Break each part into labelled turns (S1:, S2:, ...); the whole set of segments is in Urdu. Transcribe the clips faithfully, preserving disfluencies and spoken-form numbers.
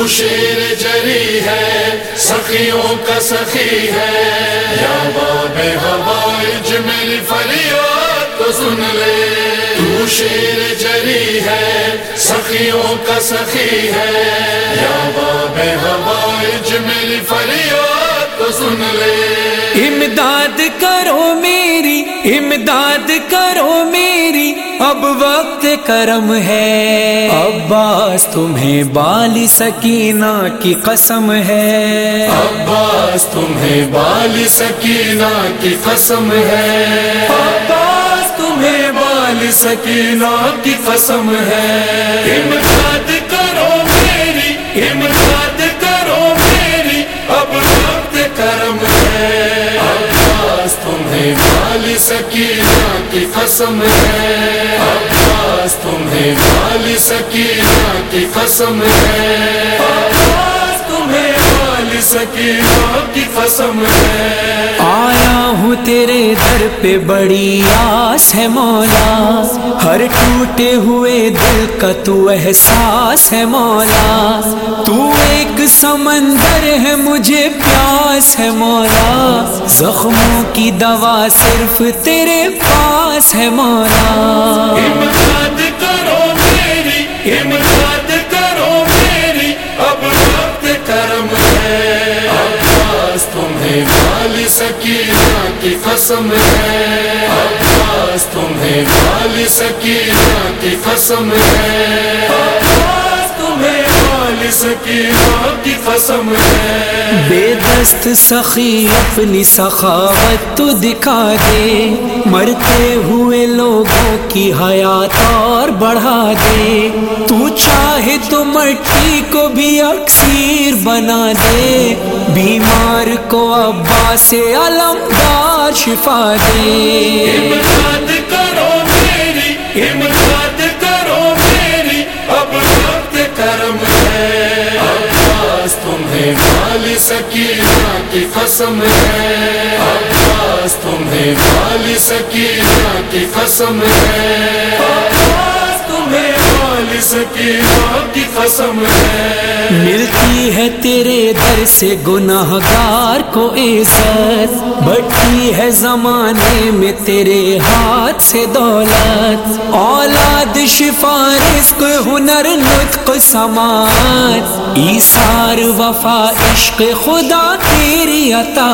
S1: شیر جری ہے سخیوں کا سخی ہے، یا باب حوائج میری فریاد کو سن لے۔ تو شیر جری ہے سخیوں کا سخی ہے، یا باب حوائج میری فریاد کو سن لے۔
S2: امداد کرو میری، امداد کرو میری، اب وقت کرم ہے۔ عباس تمہیں بالی سکینہ کی قسم ہے،
S1: عباس تمہیں بالی سکینہ کی قسم ہے،
S2: عباس تمہیں بالی سکینہ کی قسم ہے۔
S1: امداد کرو میری، امداد کرو میری، اب وقت کرم ہے۔ عباس تمہیں بالی سکینہ کی قسم ہے، عباس تمہیں بالی سکینہ کی قسم ہے، عباس تمہیں بالی سکینہ کی قسم ہے۔
S2: آیا ہوں تیرے در پہ بڑی آس ہے مولا، ہر ٹوٹے ہوئے دل کا تو احساس ہے مولا۔ تو ایک سمندر ہے مجھے پیاس ہے مولا، زخموں کی دوا صرف تیرے پاس ہے مولا۔
S1: امداد کرو میری، امداد کرو میری، اب وقت کرم ہے۔ عباس تمہیں بالی سکینہ کی قسم ہے، عباس تمہیں بالی سکینہ کی قسم ہے، عباس تمہیں بالی سکینہ کی قسم ہے۔
S2: بے دست سخی اپنی سخاوت تو دکھا دے، مرتے ہوئے لوگوں کی حیات اور بڑھا دے۔ تو چاہے تو مٹی کو بھی اکسیر بنا دے، بیمار کو عباس علمدار شفا دے۔
S1: امداد کرو میری، امداد کرو میری، اب وقت کرم ہے۔ عباس تمہیں بالی سکینہ کی قسم ہے، عباس تمہیں بالی سکینہ کی قسم ہے، عباس تمہیں بالی سکینہ کی قسم ہے۔
S2: ملتی ہے تیرے در سے گناہ گار کو عزت، بڑھتی ہے زمانے میں تیرے ہاتھ سے دولت۔ اولاد شفا رزق ہنر نطق سماعت، ایثار وفا عشق خدا تیری عطا۔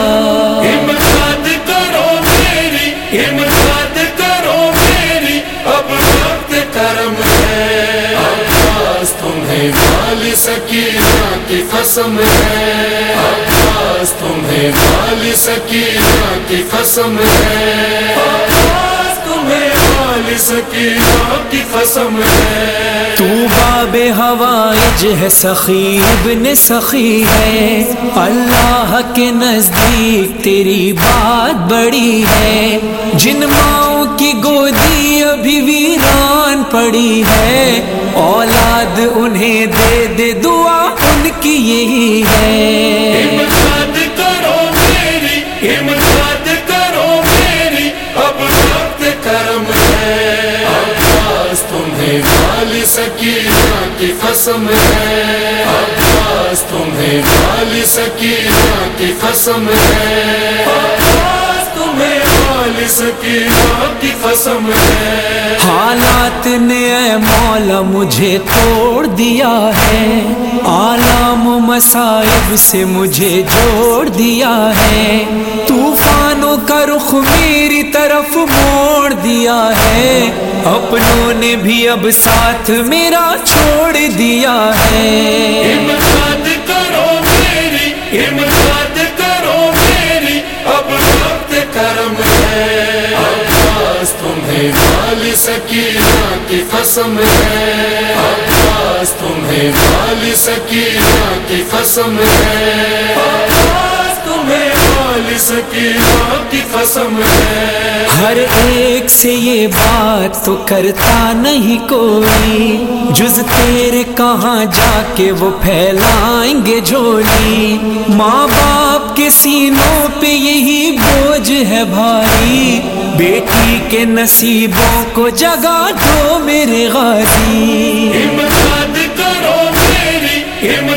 S1: امداد کرو میری، امداد کرو میری، اب وقت کرم ہے۔ عباس تمہیں بالی سکینہ کی قسم ہے، عباس تمہیں بالی سکینہ کی قسم ہے، عباس تمہیں بالی سکینہ کی قسم ہے۔
S2: تو باب حوائج ہے سخی ابن سخی ہے، اللہ کے نزدیک تیری بات بڑی ہے۔ جن ماؤں کی گودی ابھی ویران پڑی ہے، اولاد انہیں دے دے دعا ان کی یہی ہے۔
S1: امداد کرو میری، امداد کرو میری، اب وقت کرم ہے۔ عباس تمہیں بالی سکینہ کی قسم ہے، عباس تمہیں بالی سکینہ کی قسم ہے، عباس تمہیں بالی سکینہ کی قسم ہے۔
S2: حالات نے اے مولا مجھے توڑ دیا ہے، آلام و مصائب سے مجھے جوڑ دیا ہے۔ طوفانوں کا رخ میری طرف موڑ دیا ہے، اپنوں نے بھی اب ساتھ میرا چھوڑ دیا ہے۔
S1: امداد کرو میری، امداد کرو میری، اب وقت کرم ہے۔ عباس تمہیں بالی سکینہ کی قسم ہے، عباس تمہیں بالی سکینہ کی قسم ہے، عباس تمہیں بالی سکینہ کی قسم ہے۔
S2: ہر ایک سے یہ بات تو کرتا نہیں کوئی، جز تیرے کہاں جا کے وہ پھیلائیں گے جھولی۔ ماں باپ کے سینوں پہ یہی بوجھ ہے بھاری، بیٹی کے نصیبوں کو جگا دو میرے غازی۔
S1: امداد کرو میری، امداد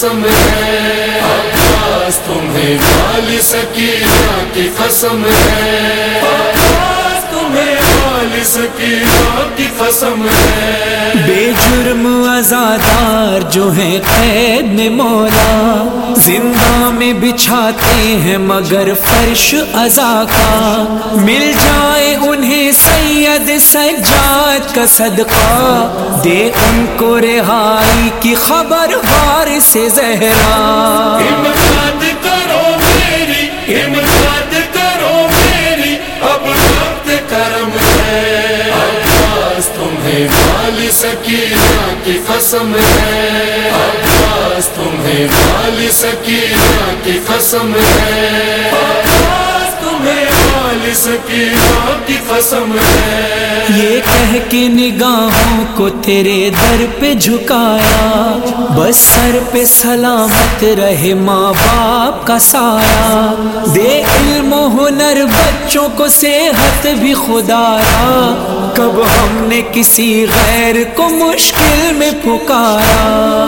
S1: قسم ہے، عباس تمہیں والی سکینہ کی قسم ہے، عباس تمہیں والی سکینہ کی قسم ہے۔
S2: بے جرم عزادار جو ہیں قید میں مولا، زندہ میں بچھاتے ہیں مگر فرش عزا کا، مل جائے انہیں سید سجاد کا صدقہ، دے ان کو رہائی کی خبر غار سے زہرا۔
S1: امداد کرو میری، امداد کرو میری، اب وقت کرم ہے، عباس تمہیں والی سکینہ کی قسم ہے، عباس تمہیں والی سکینہ کی قسم ہے، عباس تمہیں والی سکینہ کی قسم ہے۔
S2: یہ کہہ کے نگاہوں کو تیرے در پہ جھکایا، بس سر پہ سلامت رہے ماں باپ کا سایہ، دے علم و ہنر بچوں کو صحت بھی خدایا، کب ہم نے کسی غیر کو مشکل میں پکارا۔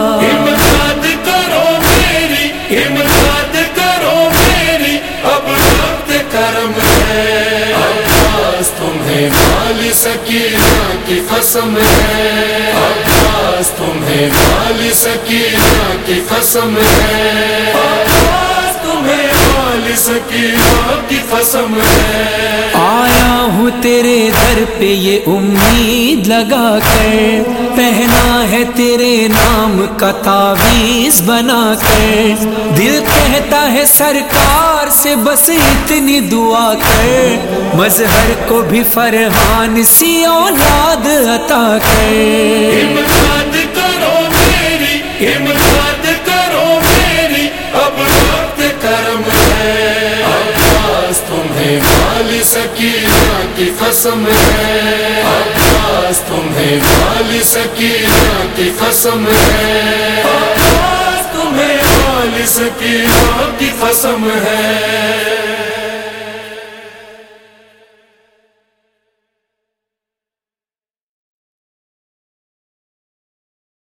S1: امداد کرو میری، امداد کرو میری، اب وقت کرم ہے، عباس تمہیں والی سکینہ کی قسم ہے، عباس تمہیں والی سکینہ کی قسم ہے، عباس تمہیں والی سکینہ کی قسم ہے۔
S2: آیا ہوں تیرے در پہ یہ امید لگا کر، پہنا ہے تیرے نام کا تعویذ بنا کر، دل کہتا ہے سرکار سے بس اتنی دعا کر، مظہر کو بھی فرحان سی اولاد عطا کر۔
S1: امداد کرو میری، امداد کرو میری، اب وقت کرم ہے، عباس تمہیں والی سکینہ کی قسم ہے، عباس تمہیں والی سکینہ کی قسم ہے، عباس تمہیں والی سکینہ کی قسم ہے۔